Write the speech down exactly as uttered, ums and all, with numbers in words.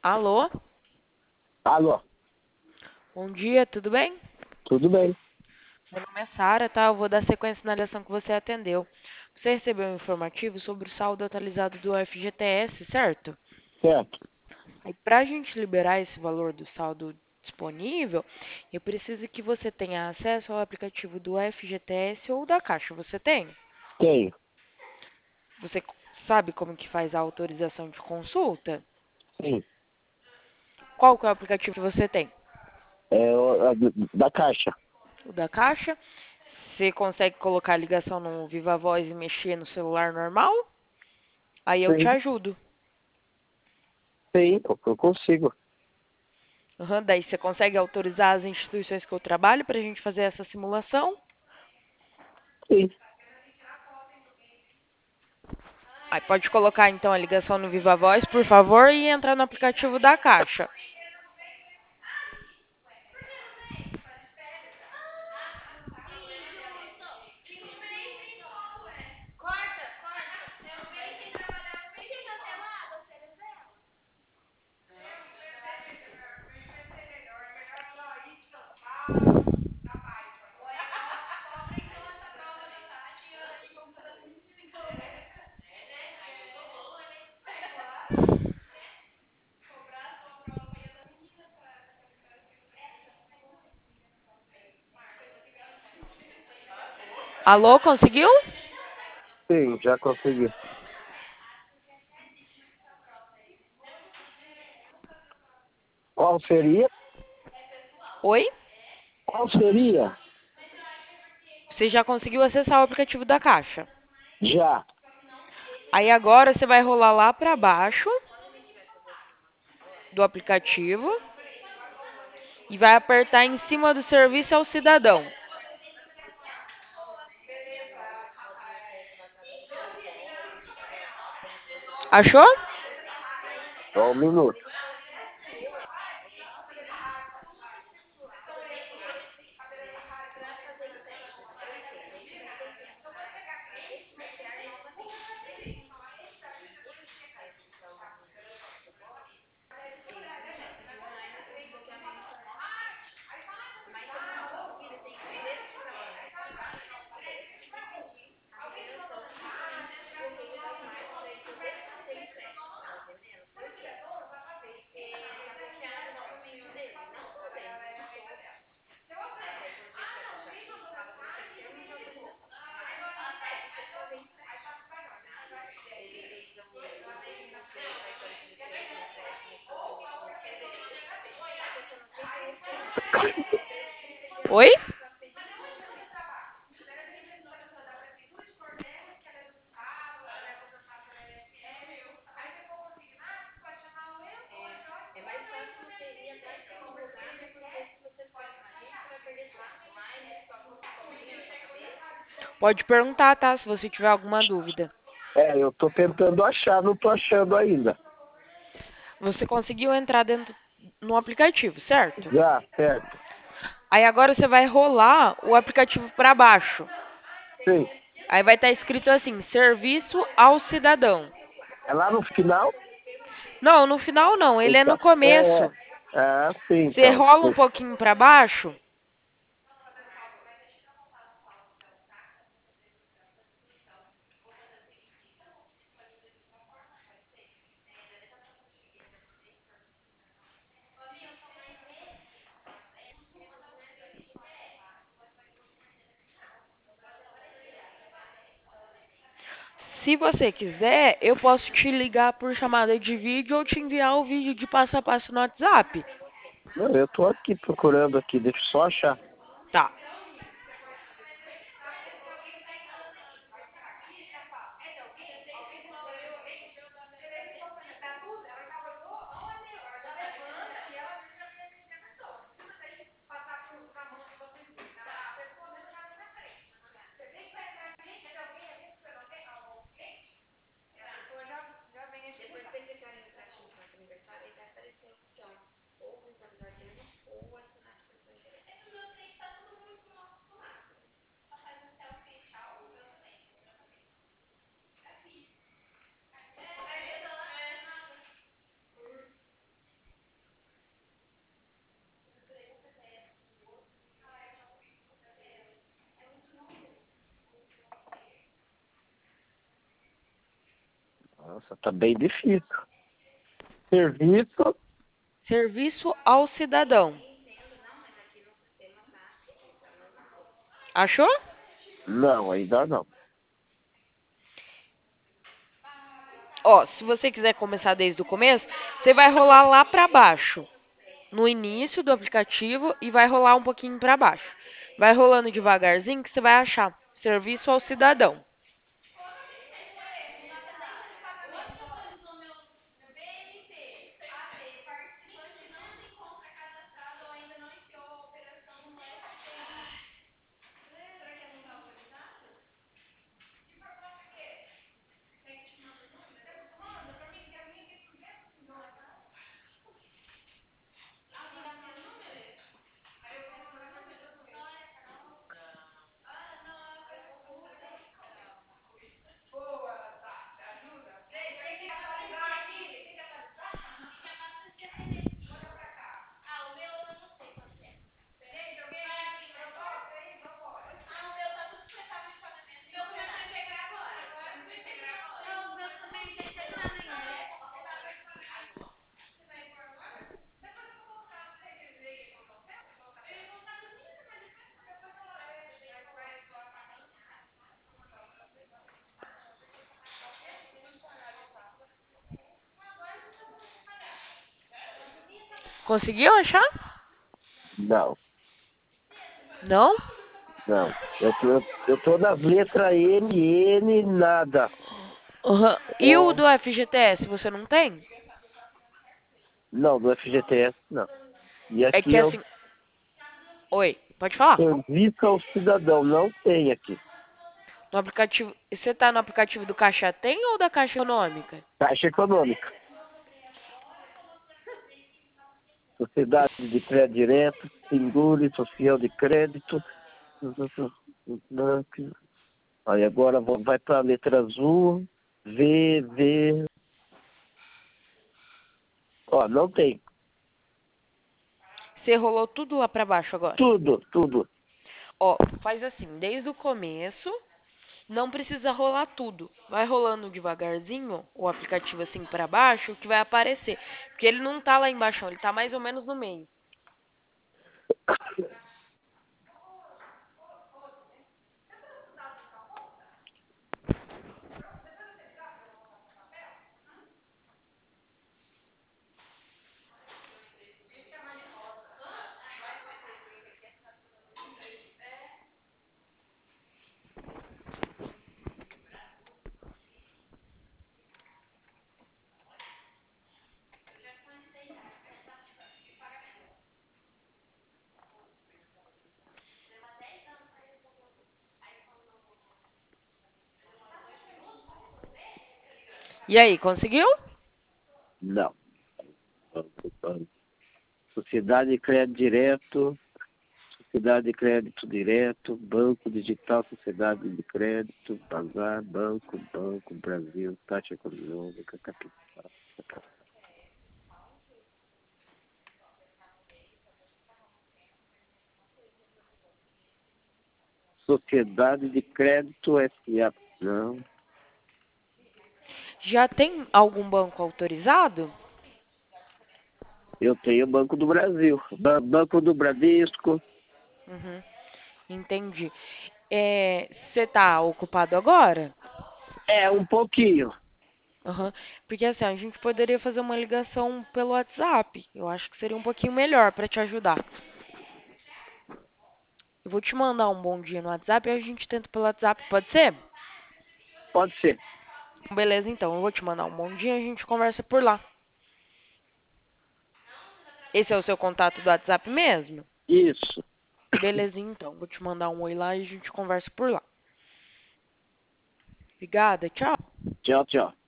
Alô? Alô, Bom dia, tudo bem? tudo bem? Meu nome é Sara, tá? Eu vou dar sequência na ligação que você atendeu. Você recebeu um informativo sobre o saldo atualizado do F G T S, certo? Certo. Aí, para a gente liberar esse valor do saldo disponível, eu preciso que você tenha acesso ao aplicativo do F G T S ou da Caixa. Você tem? Tenho. Você sabe como que faz a autorização de consulta? Sim. Qual que é o aplicativo que você tem? É o- a do- da Caixa. O da Caixa? Você consegue colocar a ligação no Viva Voz e mexer no celular normal? Aí eu te Sim. ajudo. Sim, eu eu consigo. Uhum, daí você consegue autorizar as instituições que eu trabalho para a gente fazer essa simulação? Sim. Aí pode colocar então a ligação no Viva Voz, por favor, e entrar no aplicativo da Caixa. Alô, conseguiu? Sim, já consegui. Qual seria? Oi? Qual seria? Você já conseguiu acessar o aplicativo da Caixa. Já. Aí agora você vai rolar lá para baixo do aplicativo e vai apertar em cima do serviço ao cidadão. Achou? Só um minuto. Oi? Pode perguntar, tá? Se você tiver alguma dúvida. É, eu tô tentando achar, não tô achando ainda. Você conseguiu entrar dentro no aplicativo, certo? Já, certo. Aí agora você vai rolar o aplicativo para baixo. Sim. Aí vai estar escrito assim: Serviço ao cidadão. É lá no final? Não, no final não, ele é no Então. É, começo. é. Ah, sim, Você então. rola um pouquinho para baixo. Se você quiser, eu posso te ligar por chamada de vídeo ou te enviar o vídeo de passo a passo no WhatsApp. Não, eu tô aqui procurando aqui, deixa eu só achar. Tá. Nossa, tá bem difícil. Serviço? Serviço ao cidadão. Achou? Não, ainda não. Ó, se você quiser começar desde o começo, você vai rolar lá pra baixo, no início do aplicativo e vai rolar um pouquinho pra baixo. Vai rolando devagarzinho que você vai achar serviço ao cidadão. Conseguiu achar? Não, Não? não. Eu tô, eu tô nas letras N, N, nada. Uhum. E o Ó, do F G T S, você não tem? não, do F G T S não. E É aqui que é o assim. Oi, pode falar? serviço ao cidadão, não tem aqui. No aplicativo. Você tá no aplicativo do Caixa Tem ou da Caixa Econômica? Caixa Econômica. Sociedade de crédito direto, Singule, social de crédito. Aí agora vou- vai para a letra azul. V, V. Ó, não tem. Você rolou tudo lá pra baixo agora. Tudo, tudo. Ó, faz assim, desde o começo, não precisa rolar tudo. Vai rolando devagarzinho o aplicativo assim pra baixo, que vai aparecer. Porque ele não tá lá embaixo, ele tá mais ou menos no meio. E aí, conseguiu? Não. Sociedade de crédito direto. Sociedade de crédito direto, Banco Digital, Sociedade de Crédito, Pagar, Banco, Banco, Brasil, Taxa Econômica, Capital. Sociedade de Crédito S A. Não. Já tem algum banco autorizado? Eu tenho Banco do Brasil, Ba- Banco do Bradesco. Uhum, entendi. É, você tá ocupado agora? É, um pouquinho. Aham. Porque assim, a gente poderia fazer uma ligação pelo WhatsApp. Eu acho que seria um pouquinho melhor pra te ajudar. Eu vou te mandar um bom dia no WhatsApp e a gente tenta pelo WhatsApp, pode ser? Pode ser. Beleza, então. Eu vou te mandar um bom dia e a gente conversa por lá. Esse é o seu contato do WhatsApp mesmo? Isso. Beleza, então. Vou te mandar um oi lá e a gente conversa por lá. Obrigada, tchau. Tchau, tchau.